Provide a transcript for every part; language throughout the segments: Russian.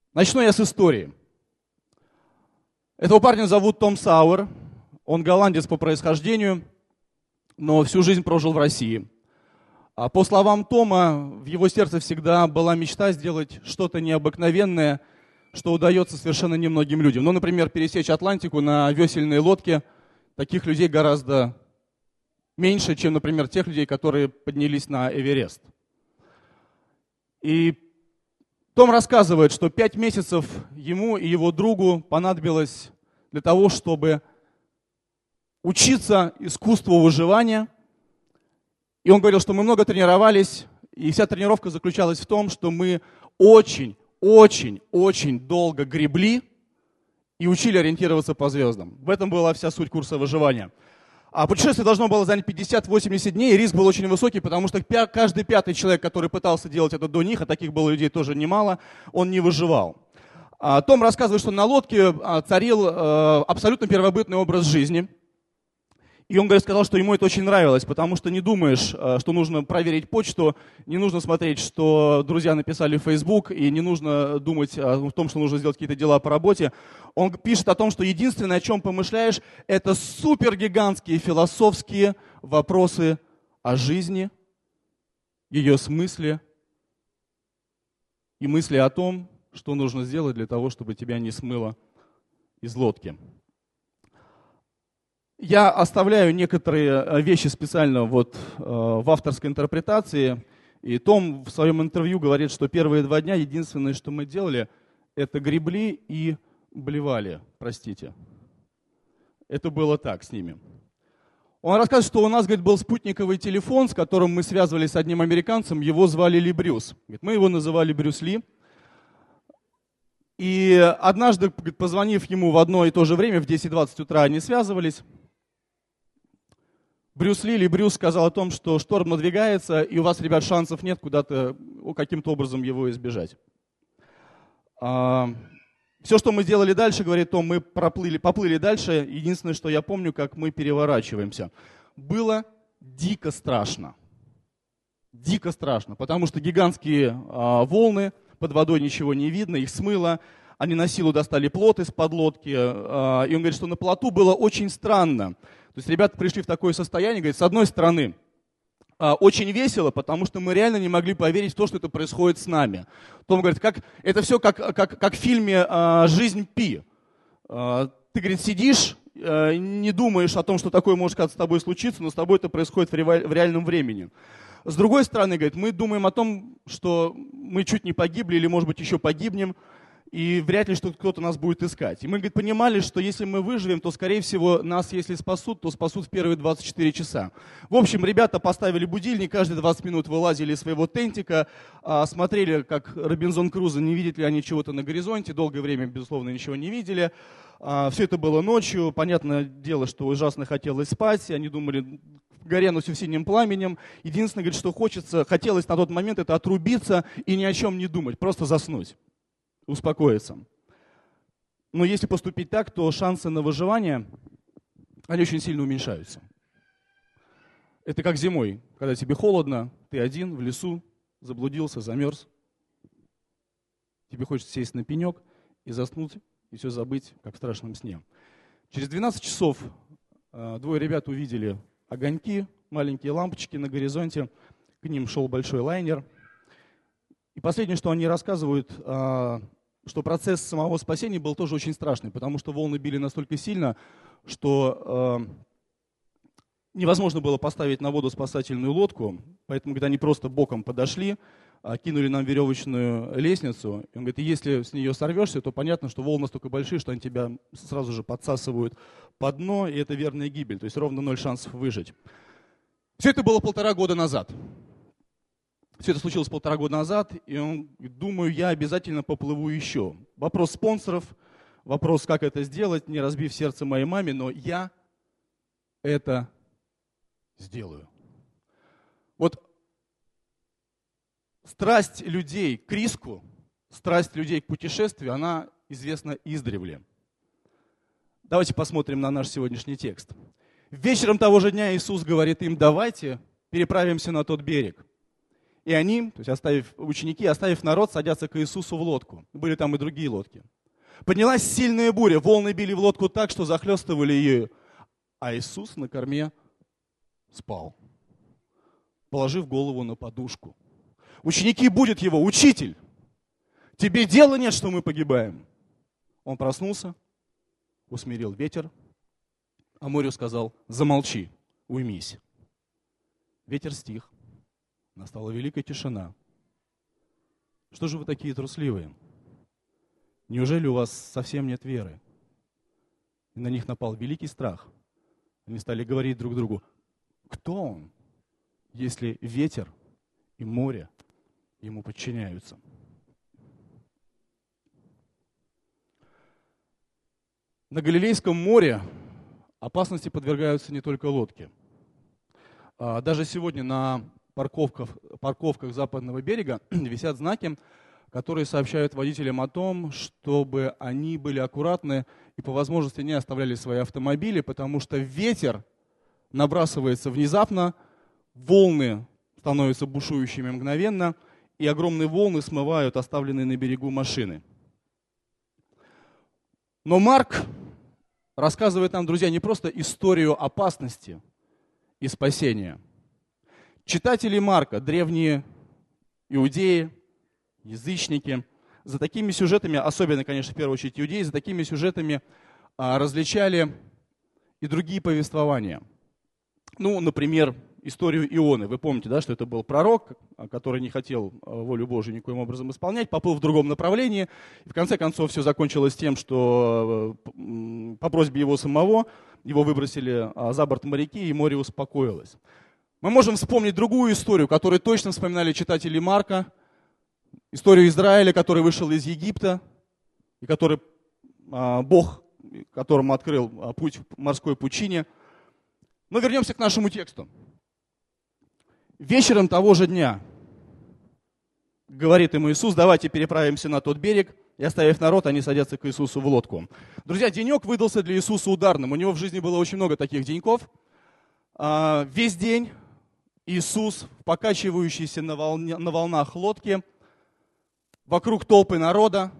Начну я с истории. Этого парня зовут Том Сауэр. Он голландец по происхождению, но всю жизнь прожил в России. По словам Тома, в его сердце всегда была мечта сделать что-то необыкновенное, что удается совершенно немногим людям. Ну, например, пересечь Атлантику на весельной лодке. Таких людей гораздо меньше, чем, например, тех людей, которые поднялись на Эверест. И Том рассказывает, что 5 месяцев ему и его другу понадобилось для того, чтобы учиться искусству выживания. И он говорил, что мы много тренировались, и вся тренировка заключалась в том, что мы очень долго гребли и учили ориентироваться по звездам. В этом была вся суть курса выживания. А путешествие должно было занять 50-80 дней, и риск был очень высокий, потому что каждый 5-й человек, который пытался делать это до них, а таких было людей тоже немало, он не выживал. Том рассказывает, что на лодке царил абсолютно первобытный образ жизни. И он, говорит, сказал, что ему это очень нравилось, потому что не думаешь, что нужно проверить почту, не нужно смотреть, что друзья написали в Facebook, и не нужно думать о том, что нужно сделать какие-то дела по работе. Он пишет о том, что единственное, о чем помышляешь, это супергигантские философские вопросы о жизни, ее смысле и мысли о том, что нужно сделать для того, чтобы тебя не смыло из лодки. Я оставляю некоторые вещи специально в авторской интерпретации. И Том в своем интервью говорит, что первые 2 дня единственное, что мы делали, это гребли и блевали, простите. Это было так с ними. Он рассказывает, что у нас, говорит, был спутниковый телефон, с которым мы связывались с одним американцем, его звали Ли Брюс. Говорит, мы его называли Брюс Ли. И однажды, говорит, позвонив ему в одно и то же время, в 10:20 утра, они связывались. Ли Брюс сказал о том, что шторм надвигается, и у вас, ребят, шансов нет куда-то, каким-то образом его избежать. Все, что мы сделали дальше, говорит Том, мы поплыли дальше. Единственное, что я помню, как мы переворачиваемся. Было дико страшно. Дико страшно, потому что гигантские волны, под водой ничего не видно, их смыло. Они на силу достали плот из-под лодки. И он говорит, что на плоту было очень странно. То есть ребята пришли в такое состояние, говорит, с одной стороны, очень весело, потому что мы реально не могли поверить в то, что это происходит с нами. Том говорит, это все как в фильме «Жизнь Пи». Ты, говорит, сидишь, не думаешь о том, что такое может с тобой случиться, но с тобой это происходит в реальном времени. С другой стороны, говорит, мы думаем о том, что мы чуть не погибли или, может быть, еще погибнем, и вряд ли что кто-то нас будет искать. И мы, говорит, понимали, что если мы выживем, то, скорее всего, нас, если спасут, то спасут в первые 24 часа. В общем, ребята поставили будильник, каждые 20 минут вылазили из своего тентика, смотрели, как Робинзон Крузо, не видят ли они чего-то на горизонте. Долгое время, безусловно, ничего не видели. Все это было ночью. Понятное дело, что ужасно хотелось спать. Они думали, горе оно все синим пламенем. Единственное, говорит, что хотелось на тот момент, это отрубиться и ни о чем не думать, просто заснуть. Успокоиться. Но если поступить так, то шансы на выживание, они очень сильно уменьшаются. Это как зимой, когда тебе холодно, ты один в лесу, заблудился, замерз. Тебе хочется сесть на пенек и заснуть, и все забыть, как в страшном сне. Через 12 часов 2 ребят увидели огоньки, маленькие лампочки на горизонте, к ним шел большой лайнер. И последнее, что они рассказывают, что процесс самого спасения был тоже очень страшный, потому что волны били настолько сильно, что невозможно было поставить на воду спасательную лодку, поэтому, когда они просто боком подошли, кинули нам веревочную лестницу, и он говорит, если с нее сорвешься, то понятно, что волны настолько большие, что они тебя сразу же подсасывают под дно, и это верная гибель, то есть ровно 0 шансов выжить. Все это было 1,5 года назад. Все это случилось 1,5 года назад, и он, думаю, я обязательно поплыву еще. Вопрос спонсоров, вопрос, как это сделать, не разбив сердце моей маме, но я это сделаю. Вот страсть людей к риску, страсть людей к путешествию, она известна издревле. Давайте посмотрим на наш сегодняшний текст. Вечером того же дня Иисус говорит им, давайте переправимся на тот берег. И они, то есть ученики, оставив народ, садятся к Иисусу в лодку. Были там и другие лодки. Поднялась сильная буря, волны били в лодку так, что захлестывали ее. А Иисус на корме спал, положив голову на подушку. Ученики будут его: «Учитель, тебе дела нет, что мы погибаем?» Он проснулся, усмирил ветер, а морю сказал: «Замолчи, уймись». Ветер стих, настала великая тишина. Что же вы такие трусливые? Неужели у вас совсем нет веры? И на них напал великий страх. Они стали говорить друг другу: кто он, если ветер и море ему подчиняются? На Галилейском море опасности подвергаются не только лодки. Даже сегодня на парковках западного берега висят знаки, которые сообщают водителям о том, чтобы они были аккуратны и по возможности не оставляли свои автомобили, потому что ветер набрасывается внезапно, волны становятся бушующими мгновенно, и огромные волны смывают оставленные на берегу машины. Но Марк рассказывает нам, друзья, не просто историю опасности и спасения. Читатели Марка, древние иудеи, язычники, за такими сюжетами, особенно, конечно, в первую очередь иудеи, за такими сюжетами различали и другие повествования. Ну, например, историю Ионы. Вы помните, да, что это был пророк, который не хотел волю Божию никоим образом исполнять, поплыл в другом направлении. И в конце концов все закончилось тем, что по просьбе его самого его выбросили за борт моряки, и море успокоилось. Мы можем вспомнить другую историю, которую точно вспоминали читатели Марка. Историю Израиля, который вышел из Египта, и который Бог, которому открыл путь в морской пучине. Но вернемся к нашему тексту. Вечером того же дня говорит им Иисус: давайте переправимся на тот берег. И оставив народ, они садятся к Иисусу в лодку. Друзья, денек выдался для Иисуса ударным. У него в жизни было очень много таких деньков. Весь день Иисус, покачивающийся на волнах лодки, вокруг толпы народа.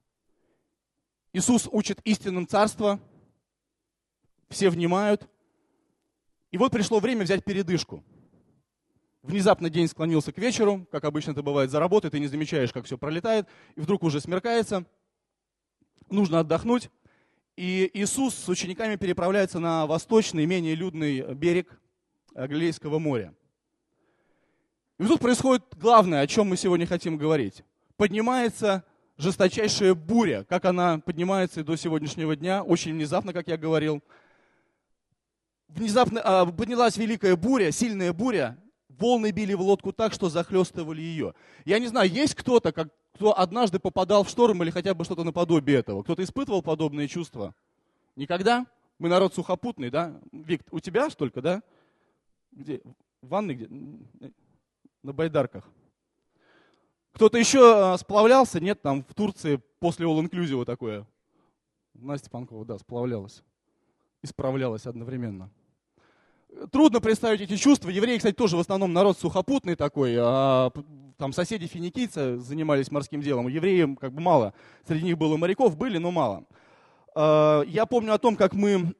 Иисус учит истинам царства. Все внимают. И вот пришло время взять передышку. Внезапно день склонился к вечеру, как обычно это бывает за работой, ты не замечаешь, как все пролетает, и вдруг уже смеркается. Нужно отдохнуть. И Иисус с учениками переправляется на восточный, менее людный берег Галилейского моря. И тут происходит главное, о чем мы сегодня хотим говорить. Поднимается жесточайшая буря, как она поднимается и до сегодняшнего дня, очень внезапно, как я говорил. Внезапно поднялась великая буря, сильная буря, волны били в лодку так, что захлестывали ее. Я не знаю, есть кто-то, кто однажды попадал в шторм или хотя бы что-то наподобие этого? Кто-то испытывал подобные чувства? Никогда? Мы народ сухопутный, да? Вик, у тебя столько, да? Где? В ванной где? На байдарках. Кто-то еще сплавлялся? Нет, там в Турции после all-inclusive такое. Настя Панкова, да, сплавлялась. И справлялась одновременно. Трудно представить эти чувства. Евреи, кстати, тоже в основном народ сухопутный такой. Там соседи финикийцы занимались морским делом. Евреев как бы мало. Среди них было моряков, были, но мало. Я помню о том, как мы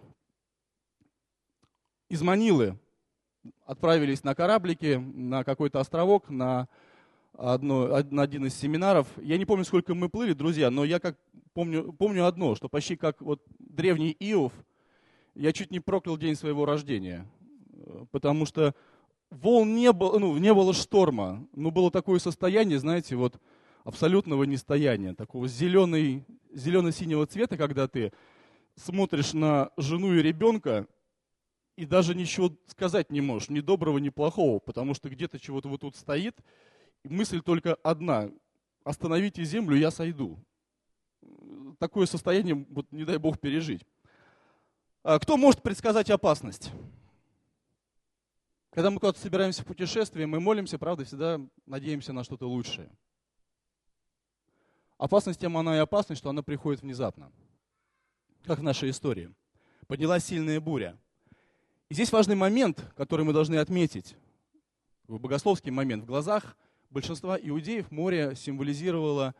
из Манилы отправились на кораблике на какой-то островок, на один из семинаров. Я не помню, сколько мы плыли, друзья, но я как помню одно, что почти как вот древний Иов, я чуть не проклял день своего рождения, потому что волн не было, не было шторма, но было такое состояние, знаете, вот абсолютного нестояния, такого зелено-синего цвета, когда ты смотришь на жену и ребенка и даже ничего сказать не можешь, ни доброго, ни плохого, потому что где-то чего-то вот тут стоит, и мысль только одна: остановите землю, я сойду. Такое состояние, вот, не дай Бог, пережить. Кто может предсказать опасность? Когда мы куда-то собираемся в путешествие, мы молимся, правда, всегда надеемся на что-то лучшее. Опасность тем она и опасность, что она приходит внезапно. Как в нашей истории. Поднялась сильная буря. И здесь важный момент, который мы должны отметить. богословский момент. В глазах большинства иудеев море символизировало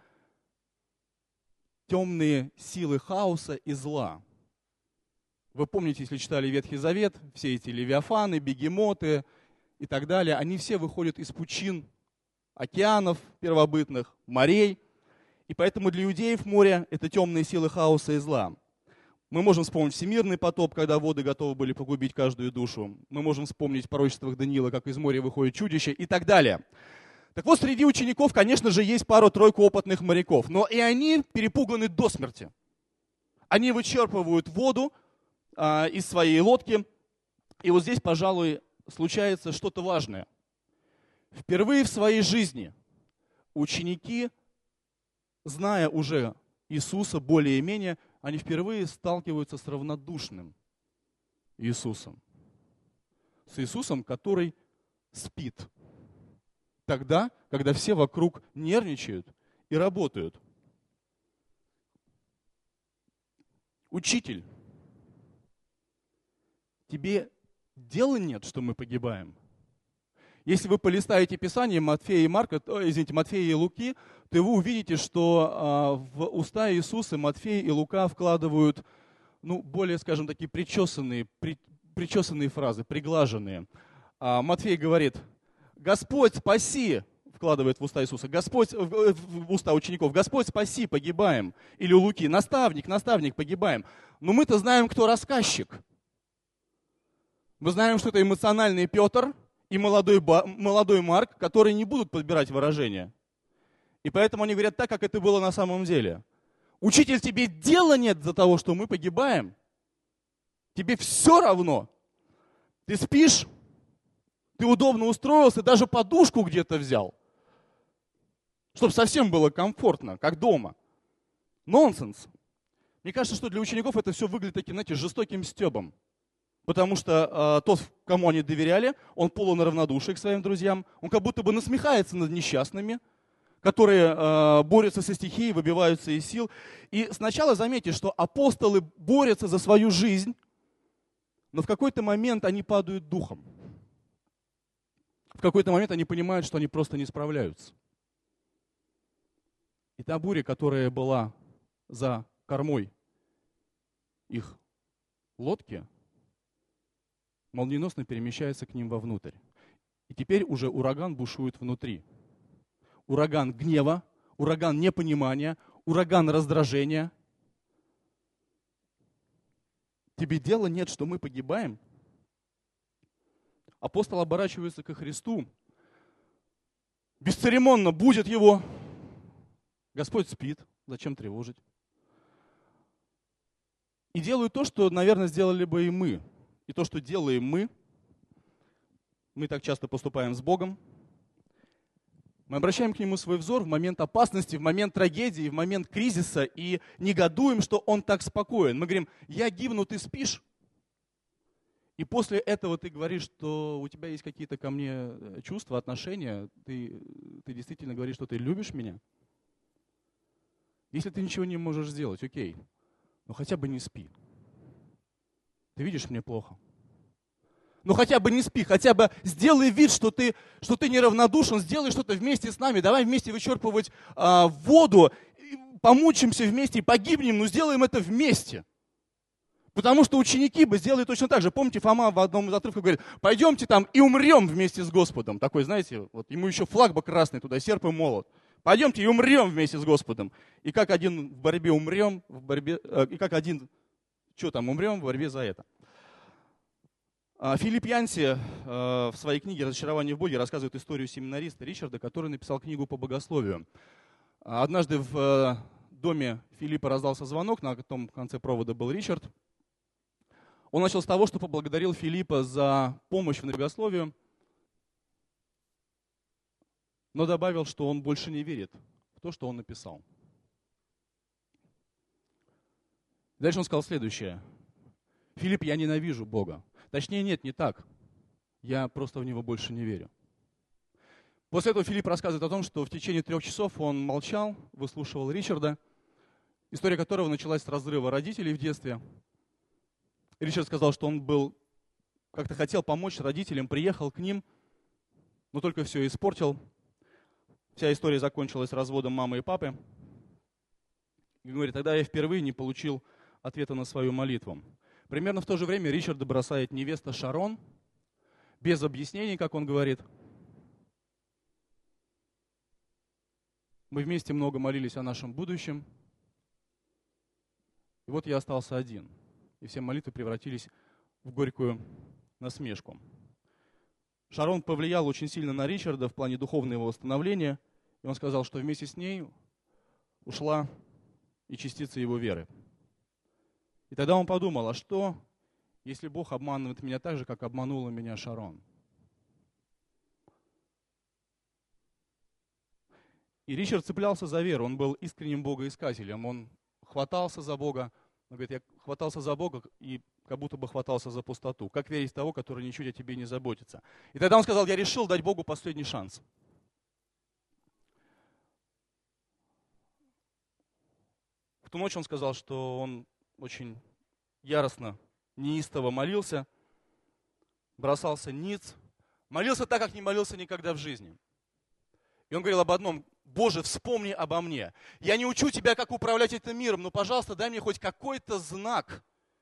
темные силы хаоса и зла. Вы помните, если читали Ветхий Завет, все эти левиафаны, бегемоты и так далее, они все выходят из пучин океанов первобытных, морей. И поэтому для иудеев море – это темные силы хаоса и зла. Мы можем вспомнить всемирный потоп, когда воды готовы были погубить каждую душу. Мы можем вспомнить в пророчествах Даниила, как из моря выходит чудище и так далее. Так вот, среди учеников, конечно же, есть пару-тройку опытных моряков, но и они перепуганы до смерти. Они вычерпывают воду из своей лодки, и вот здесь, пожалуй, случается что-то важное. Впервые в своей жизни ученики, зная уже Иисуса более-менее, они впервые сталкиваются с равнодушным Иисусом. С Иисусом, который спит. Тогда, когда все вокруг нервничают и работают. Учитель, тебе дела нет, что мы погибаем? Если вы полистаете Писание Матфея и Луки, то вы увидите, что в уста Иисуса Матфей и Лука вкладывают, более, скажем, такие причесанные фразы, приглаженные. Матфей говорит: «Господь, спаси!» вкладывает в уста Иисуса. В уста учеников. «Господь, спаси, погибаем!» Или у Луки: наставник, погибаем. Но мы-то знаем, кто рассказчик. Мы знаем, что это эмоциональный Петр и молодой Марк, которые не будут подбирать выражения. И поэтому они говорят так, как это было на самом деле. Учитель, тебе дела нет за того, что мы погибаем? Тебе все равно? Ты спишь? Ты удобно устроился, даже подушку где-то взял, чтобы совсем было комфортно, как дома. Нонсенс. Мне кажется, что для учеников это все выглядит таким, знаете, жестоким стебом. Потому что тот, кому они доверяли, он полон равнодушия к своим друзьям. Он как будто бы насмехается над несчастными, которые борются со стихией, выбиваются из сил. И сначала заметьте, что апостолы борются за свою жизнь, но в какой-то момент они падают духом. В какой-то момент они понимают, что они просто не справляются. И та буря, которая была за кормой их лодки, молниеносно перемещается к ним вовнутрь. И теперь уже ураган бушует внутри. Ураган гнева, ураган непонимания, ураган раздражения. Тебе дела нет, что мы погибаем? Апостол оборачивается ко Христу, бесцеремонно будит его. Господь спит, зачем тревожить? И делают то, что, наверное, сделали бы и мы. И то, что делаем мы так часто поступаем с Богом. Мы обращаем к Нему свой взор в момент опасности, в момент трагедии, в момент кризиса и негодуем, что Он так спокоен. Мы говорим: я гибну, ты спишь? И после этого ты говоришь, что у тебя есть какие-то ко мне чувства, отношения, ты действительно говоришь, что ты любишь меня? Если ты ничего не можешь сделать, окей, но хотя бы не спи. Ты видишь, мне плохо. Ну хотя бы не спи, хотя бы сделай вид, что ты неравнодушен, сделай что-то вместе с нами, давай вместе вычерпывать воду, помучимся вместе и погибнем, но сделаем это вместе. Потому что ученики бы сделали точно так же. Помните, Фома в одном из отрывков говорит: пойдемте там и умрем вместе с Господом. Такой, знаете, вот ему еще флаг бы красный туда, серп и молот. Пойдемте и умрем вместе с Господом. И как один в борьбе умрем, и как один, умрем в борьбе за это. Филипп Янси в своей книге «Разочарование в Боге» рассказывает историю семинариста Ричарда, который написал книгу по богословию. Однажды в доме Филиппа раздался звонок, на том конце провода был Ричард. Он начал с того, что поблагодарил Филиппа за помощь в богословию, но добавил, что он больше не верит в то, что он написал. Дальше он сказал следующее: Филипп, я ненавижу Бога. Точнее, нет, не так. Я просто в него больше не верю. После этого Филипп рассказывает о том, что в течение 3 часов он молчал, выслушивал Ричарда, история которого началась с разрыва родителей в детстве. Ричард сказал, что он как-то хотел помочь родителям, приехал к ним, но только все испортил. Вся история закончилась разводом мамы и папы. И говорит, тогда я впервые не получил ответа на свою молитву. Примерно в то же время Ричарда бросает невеста Шарон, без объяснений, как он говорит. Мы вместе много молились о нашем будущем. И вот я остался один. И все молитвы превратились в горькую насмешку. Шарон повлиял очень сильно на Ричарда в плане духовного восстановления. И он сказал, что вместе с ней ушла и частица его веры. И тогда он подумал, а что, если Бог обманывает меня так же, как обманула меня Шарон? И Ричард цеплялся за веру, он был искренним богоискателем, он хватался за Бога, он говорит, я хватался за Бога и как будто бы хватался за пустоту. Как верить в того, который ничуть о тебе не заботится? И тогда он сказал, я решил дать Богу последний шанс. В ту ночь он сказал, что он очень яростно, неистово молился, бросался ниц, молился так, как не молился никогда в жизни. И он говорил об одном, Боже, вспомни обо мне. Я не учу тебя, как управлять этим миром, но, пожалуйста, дай мне хоть какой-то знак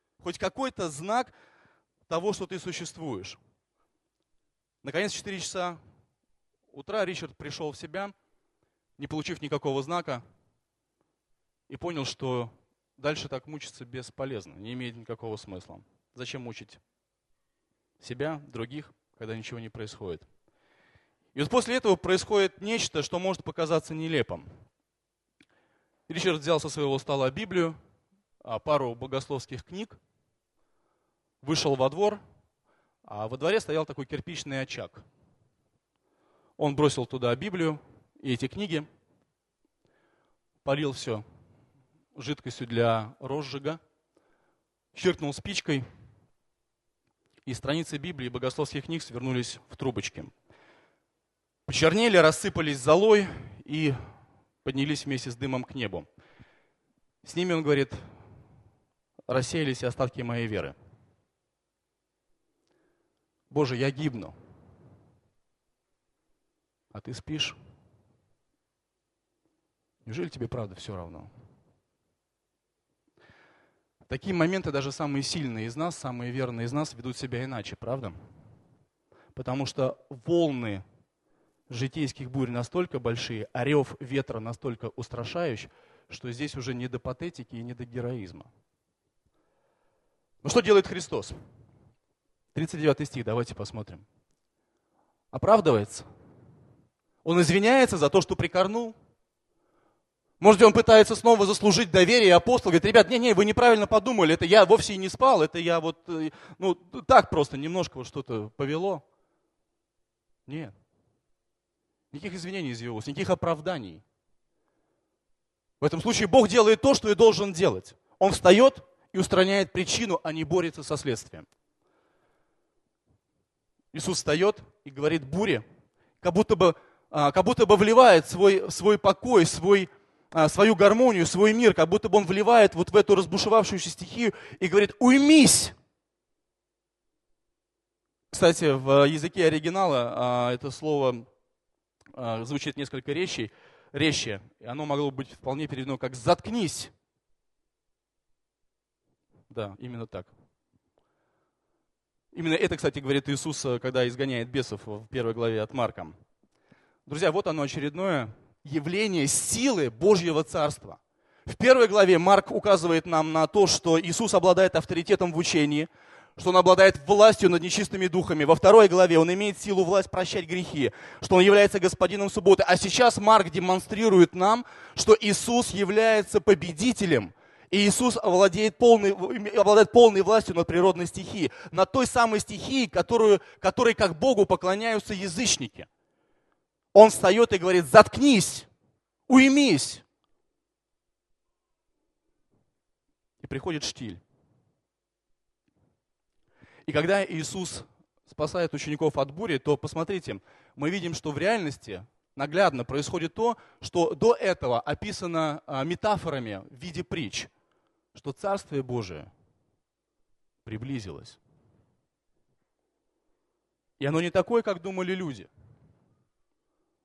того, что ты существуешь. Наконец, в 4 часа утра Ричард пришел в себя, не получив никакого знака, и понял, что дальше так мучиться бесполезно, не имеет никакого смысла. Зачем мучить себя, других, когда ничего не происходит? И вот после этого происходит нечто, что может показаться нелепым. Ричард взял со своего стола Библию, пару богословских книг, вышел во двор, а во дворе стоял такой кирпичный очаг. Он бросил туда Библию и эти книги, полил все жидкостью для розжига, чиркнул спичкой, и страницы Библии и богословских книг свернулись в трубочки. Почернели, рассыпались золой и поднялись вместе с дымом к небу. С ними, он говорит, рассеялись остатки моей веры. Боже, я гибну, а ты спишь. Неужели тебе правда все равно? В такие моменты даже самые сильные из нас, самые верные из нас ведут себя иначе, правда? Потому что волны житейских бурь настолько большие, а рев ветра настолько устрашающий, что здесь уже не до патетики и не до героизма. Ну что делает Христос? 39 стих, давайте посмотрим. Оправдывается. Он извиняется за то, что прикорнул. Может быть, он пытается снова заслужить доверие апостола. Говорит, ребят, не, вы неправильно подумали, это я вовсе и не спал, это я вот, так просто немножко вот что-то повело. Нет. Никаких извинений из его уст, никаких оправданий. В этом случае Бог делает то, что и должен делать. Он встает и устраняет причину, а не борется со следствием. Иисус встает и говорит буре, как будто бы вливает свой покой, свою гармонию, свой мир, как будто бы он вливает вот в эту разбушевавшуюся стихию и говорит, уймись. Кстати, в языке оригинала это слово звучит несколько резче, и оно могло быть вполне переведено как «заткнись». Да, именно так. Именно это, кстати, говорит Иисус, когда изгоняет бесов в 1 главе от Марка. Друзья, вот оно очередное явление силы Божьего Царства. В 1 главе Марк указывает нам на то, что Иисус обладает авторитетом в учении, что Он обладает властью над нечистыми духами. Во 2 главе Он имеет силу, власть прощать грехи, что Он является господином субботы. А сейчас Марк демонстрирует нам, что Иисус является победителем. И Иисус обладает полной властью над природной стихией, над той самой стихией, которой как Богу поклоняются язычники. Он встает и говорит, заткнись, уймись. И приходит штиль. И когда Иисус спасает учеников от бури, то посмотрите, мы видим, что в реальности наглядно происходит то, что до этого описано метафорами в виде притч, что Царствие Божие приблизилось. И оно не такое, как думали люди.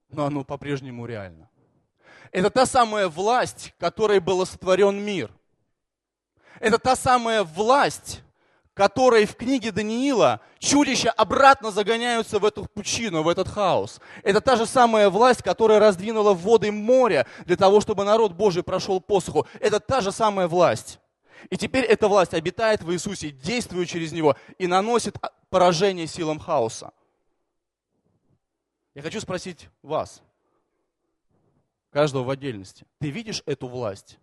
но оно по-прежнему реально. Это та самая власть, которой был сотворен мир. Это та самая власть, которой в книге Даниила чудища обратно загоняются в эту пучину, в этот хаос. Это та же самая власть, которая раздвинула воды моря для того, чтобы народ Божий прошел посуху. Это та же самая власть. И теперь эта власть обитает в Иисусе, действует через Него и наносит поражение силам хаоса. Я хочу спросить вас, каждого в отдельности. Ты видишь эту власть?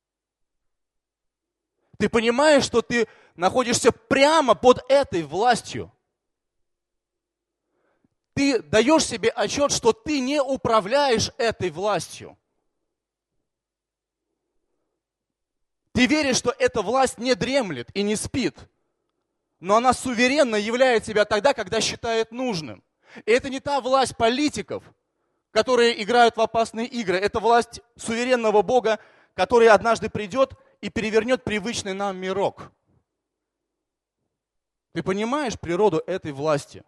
Ты понимаешь, что ты находишься прямо под этой властью? Ты даешь себе отчет, что ты не управляешь этой властью. Ты веришь, что эта власть не дремлет и не спит, но она суверенно являет себя тогда, когда считает нужным. И это не та власть политиков, которые играют в опасные игры. Это власть суверенного Бога, который однажды придет и перевернет привычный нам мирок. Ты понимаешь природу этой власти?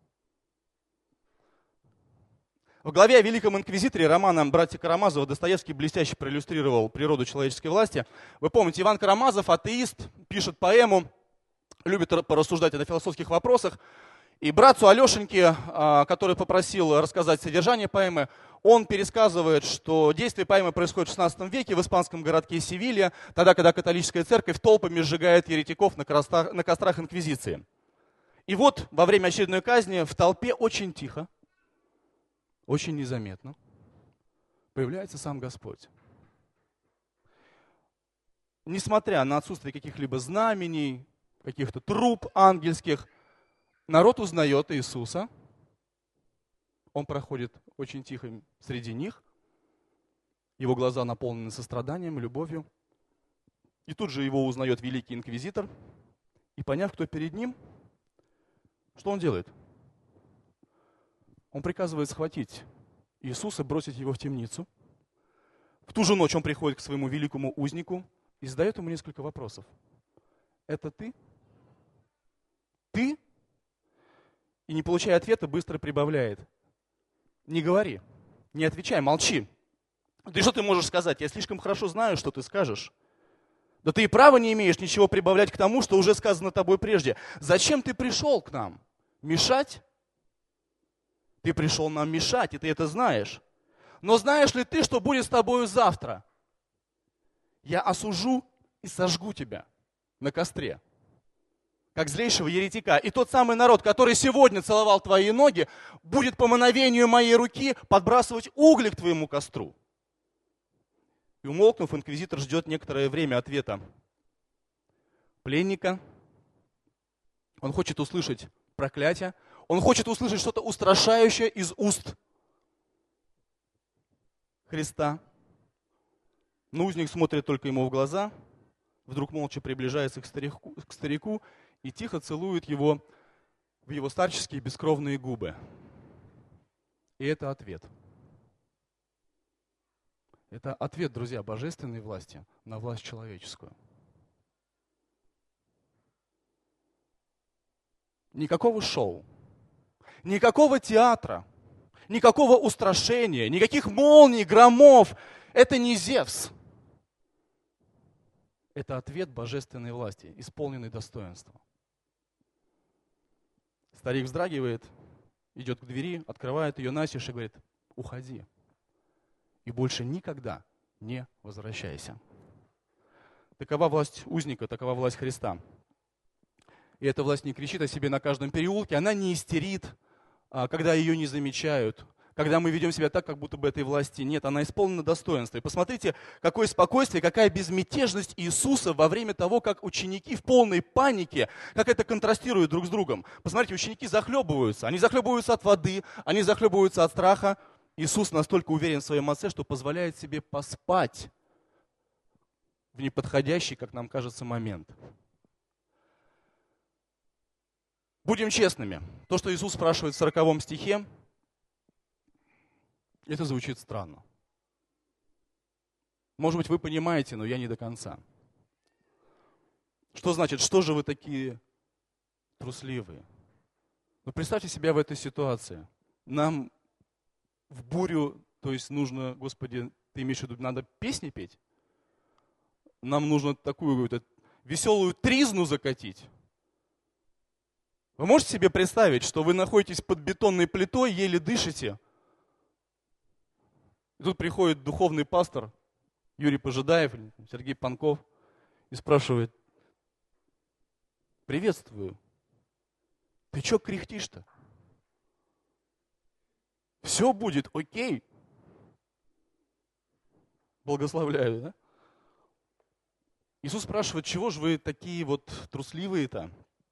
В главе о Великом Инквизиторе романа братья Карамазова Достоевский блестяще проиллюстрировал природу человеческой власти. Вы помните, Иван Карамазов, атеист, пишет поэму, любит порассуждать о философских вопросах. И братцу Алешеньке, который попросил рассказать содержание поэмы, он пересказывает, что действие поэмы происходит в XVI веке в испанском городке Севилья, тогда, когда католическая церковь толпами сжигает еретиков на кострах инквизиции. И вот во время очередной казни в толпе очень тихо, очень незаметно появляется сам Господь. Несмотря на отсутствие каких-либо знамений, каких-то труп ангельских, народ узнает Иисуса. Он проходит очень тихо среди них. Его глаза наполнены состраданием, любовью. И тут же его узнает великий инквизитор. И поняв, кто перед ним, что он делает? Он приказывает схватить Иисуса, бросить его в темницу. В ту же ночь он приходит к своему великому узнику и задает ему несколько вопросов. Это ты? Ты? И не получая ответа, быстро прибавляет. Не говори, не отвечай, молчи. Да и что ты можешь сказать? Я слишком хорошо знаю, что ты скажешь. Да ты и права не имеешь ничего прибавлять к тому, что уже сказано тобой прежде. Зачем ты пришел к нам? Мешать? Ты пришел нам мешать, и ты это знаешь. Но знаешь ли ты, что будет с тобою завтра? Я осужу и сожгу тебя на костре, как злейшего еретика. И тот самый народ, который сегодня целовал твои ноги, будет по мановению моей руки подбрасывать угли к твоему костру. И умолкнув, инквизитор ждет некоторое время ответа пленника. Он хочет услышать проклятие. Он хочет услышать что-то устрашающее из уст Христа. Но узник смотрит только ему в глаза, вдруг молча приближается к старику и тихо целует его в его старческие бескровные губы. И это ответ. Это ответ, друзья, божественной власти на власть человеческую. Никакого шоу, никакого театра, никакого устрашения, никаких молний, громов. Это не Зевс. Это ответ божественной власти, исполненный достоинства. Старик вздрагивает, идет к двери, открывает ее настежь и говорит: уходи. И больше никогда не возвращайся. Такова власть узника, такова власть Христа. И эта власть не кричит о себе на каждом переулке, она не истерит, когда ее не замечают, когда мы ведем себя так, как будто бы этой власти нет. Она исполнена достоинства. И посмотрите, какое спокойствие, какая безмятежность Иисуса во время того, как ученики в полной панике, как это контрастирует друг с другом. Посмотрите, ученики захлебываются. Они захлебываются от воды, они захлебываются от страха. Иисус настолько уверен в своем Отце, что позволяет себе поспать в неподходящий, как нам кажется, момент. Будем честными. То, что Иисус спрашивает в 40 стихе, это звучит странно. Может быть, вы понимаете, но я не до конца. Что значит, что же вы такие трусливые? Ну, представьте себя в этой ситуации. Нам в бурю, то есть нужно, Господи, ты имеешь в виду, надо песни петь? Нам нужно такую какую-то веселую тризну закатить? Вы можете себе представить, что вы находитесь под бетонной плитой, еле дышите? И тут приходит духовный пастор Юрий Пожидаев, Сергей Панков и спрашивает: приветствую, ты что кряхтишь-то? Все будет окей. Благословляю, да? Иисус спрашивает: чего же вы такие вот трусливые-то?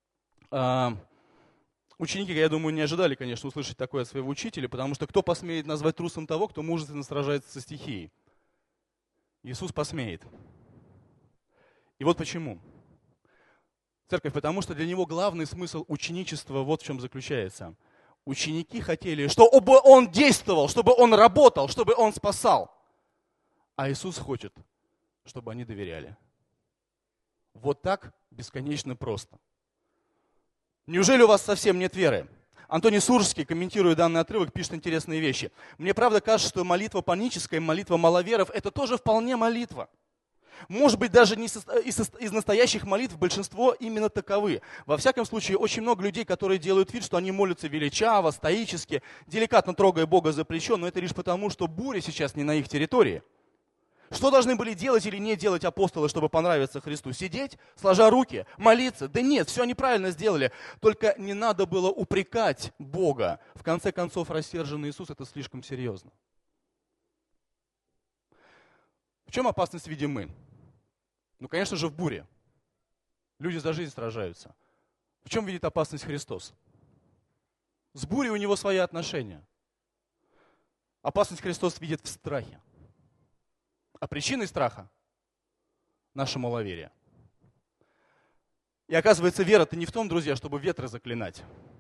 Ученики, я думаю, не ожидали, конечно, услышать такое от своего учителя, потому что кто посмеет назвать трусом того, кто мужественно сражается со стихией? Иисус посмеет. И вот почему. Церковь, потому что для него главный смысл ученичества вот в чем заключается. Ученики хотели, чтобы он действовал, чтобы он работал, чтобы он спасал. А Иисус хочет, чтобы они доверяли. Вот так бесконечно просто. Неужели у вас совсем нет веры? Антоний Суржский, комментируя данный отрывок, пишет интересные вещи. Мне правда кажется, что молитва паническая, молитва маловеров, это тоже вполне молитва. Может быть, даже не из настоящих молитв большинство именно таковы. Во всяком случае, очень много людей, которые делают вид, что они молятся величаво, стоически, деликатно трогая Бога за плечо, но это лишь потому, что буря сейчас не на их территории. Что должны были делать или не делать апостолы, чтобы понравиться Христу? Сидеть, сложа руки, молиться? Да нет, все они правильно сделали. Только не надо было упрекать Бога. В конце концов, рассерженный Иисус – это слишком серьезно. В чем опасность видим мы? Ну, конечно же, в буре. Люди за жизнь сражаются. В чем видит опасность Христос? С бурей у него свои отношения. Опасность Христос видит в страхе. А причиной страха – наше маловерие. И оказывается, вера-то не в том, друзья, чтобы ветры заклинать.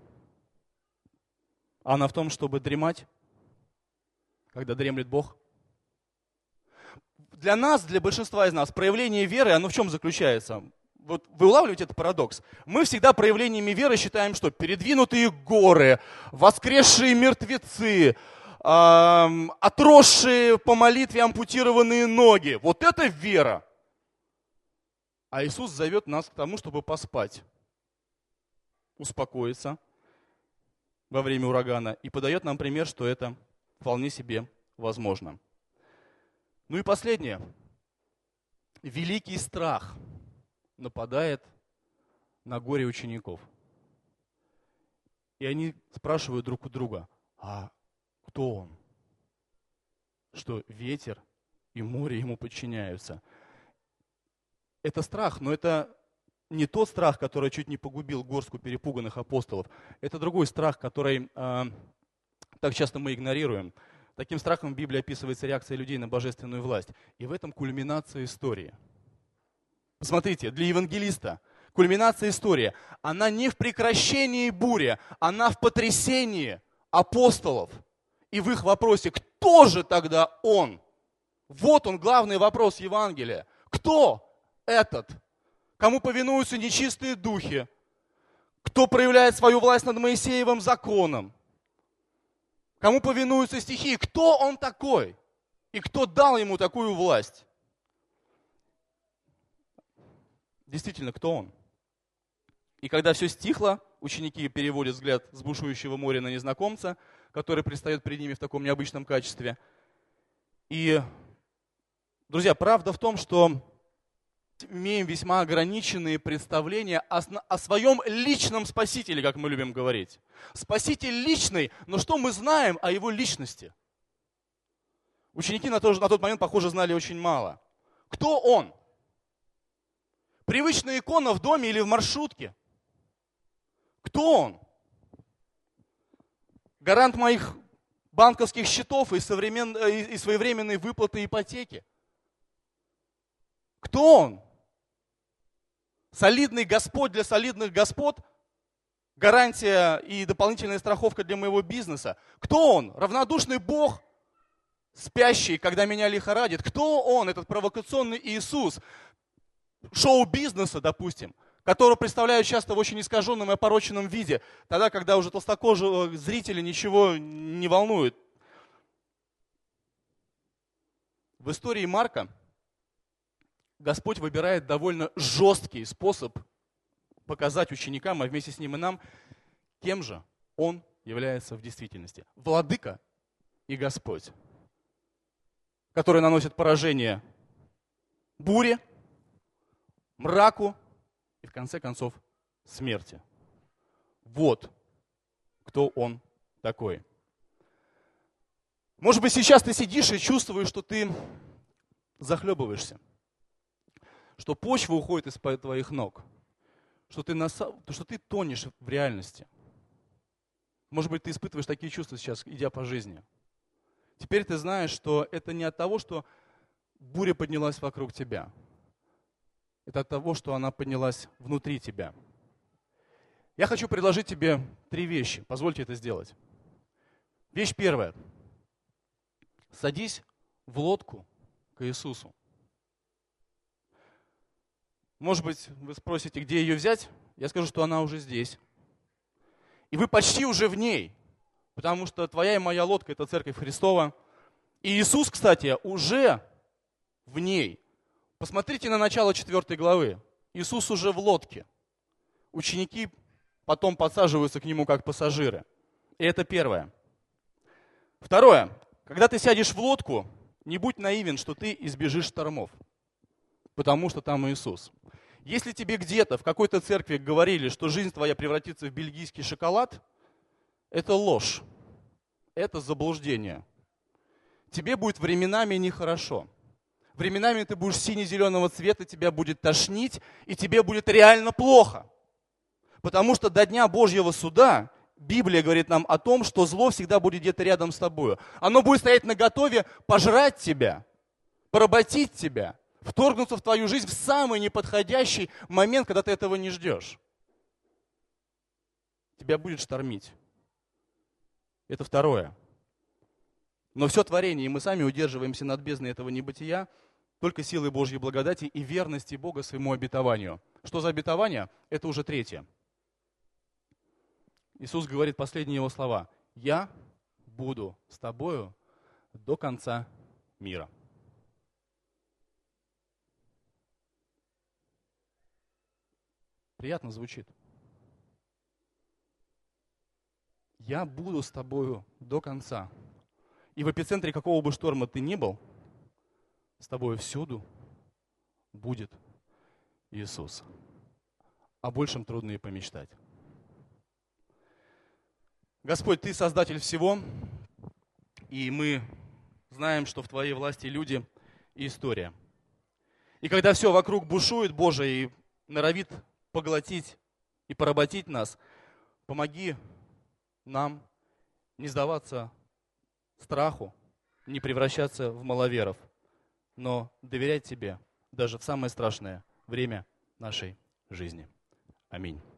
А она в том, чтобы дремать, когда дремлет Бог. Для нас, для большинства из нас, проявление веры, оно в чем заключается? Вот вы улавливаете этот парадокс? Мы всегда проявлениями веры считаем, что передвинутые горы, воскресшие мертвецы, отросшие по молитве ампутированные ноги. Вот это вера. А Иисус зовет нас к тому, чтобы поспать, успокоиться во время урагана и подает нам пример, что это вполне себе возможно. Ну и последнее. Великий страх нападает на горе учеников. И они спрашивают друг у друга: а кто он? Что ветер и море ему подчиняются. Это страх, но это не тот страх, который чуть не погубил горстку перепуганных апостолов. Это другой страх, который так часто мы игнорируем. Таким страхом в Библии описывается реакция людей на божественную власть. И в этом кульминация истории. Посмотрите, для евангелиста кульминация истории, она не в прекращении бури, она в потрясении апостолов. И в их вопросе: кто же тогда он? Вот он, главный вопрос Евангелия. Кто этот? Кому повинуются нечистые духи? Кто проявляет свою власть над Моисеевым законом? Кому повинуются стихии? Кто он такой? И кто дал ему такую власть? Действительно, кто он? И когда все стихло, ученики переводят взгляд с бушующего моря на незнакомца, который предстает перед ними в таком необычном качестве. И, друзья, правда в том, что имеем весьма ограниченные представления о своем личном спасителе, как мы любим говорить. Спаситель личный, но что мы знаем о его личности? Ученики на тот момент, похоже, знали очень мало. Кто он? Привычная икона в доме или в маршрутке? Кто он? Гарант моих банковских счетов и своевременной выплаты ипотеки? Кто он? Солидный Господь для солидных господ? Гарантия и дополнительная страховка для моего бизнеса? Кто он? Равнодушный Бог, спящий, когда меня лихорадит? Кто он, этот провокационный Иисус шоу-бизнеса, допустим, которого представляют часто в очень искаженном и опороченном виде, тогда, когда уже толстокожего зрителя ничего не волнует? В истории Марка Господь выбирает довольно жесткий способ показать ученикам, а вместе с ним и нам, кем же Он является в действительности. Владыка и Господь, который наносит поражение буре, мраку и, в конце концов, смерти. Вот кто Он такой. Может быть, сейчас ты сидишь и чувствуешь, что ты захлебываешься, что почва уходит из-под твоих ног, что ты тонешь в реальности. Может быть, ты испытываешь такие чувства сейчас, идя по жизни. Теперь ты знаешь, что это не от того, что буря поднялась вокруг тебя. Это от того, что она поднялась внутри тебя. Я хочу предложить тебе 3 вещи. Позвольте это сделать. Вещь первая. Садись в лодку к Иисусу. Может быть, вы спросите, где ее взять? Я скажу, что она уже здесь. И вы почти уже в ней, потому что твоя и моя лодка – это Церковь Христова. И Иисус, кстати, уже в ней. Посмотрите на начало 4 главы. Иисус уже в лодке. Ученики потом подсаживаются к Нему как пассажиры. И это первое. Второе. Когда ты сядешь в лодку, не будь наивен, что ты избежишь штормов, потому что там Иисус. Если тебе где-то в какой-то церкви говорили, что жизнь твоя превратится в бельгийский шоколад, это ложь, это заблуждение. Тебе будет временами нехорошо. Временами ты будешь сине-зеленого цвета, тебя будет тошнить, и тебе будет реально плохо. Потому что до дня Божьего суда Библия говорит нам о том, что зло всегда будет где-то рядом с тобой. Оно будет стоять наготове пожрать тебя, поработить тебя, вторгнуться в твою жизнь в самый неподходящий момент, когда ты этого не ждешь. Тебя будет штормить. Это второе. Но все творение, и мы сами удерживаемся над бездной этого небытия, только силой Божьей благодати и верности Бога своему обетованию. Что за обетование? Это уже третье. Иисус говорит последние Его слова. «Я буду с тобою до конца мира». Приятно звучит. Я буду с тобою до конца. И в эпицентре какого бы шторма ты ни был, с тобой всюду будет Иисус. О большем трудно и помечтать. Господь, Ты создатель всего, и мы знаем, что в Твоей власти люди и история. И когда все вокруг бушует, Боже, и норовит поглотить и поработить нас, помоги нам не сдаваться страху, не превращаться в маловеров, но доверять Тебе даже в самое страшное время нашей жизни. Аминь.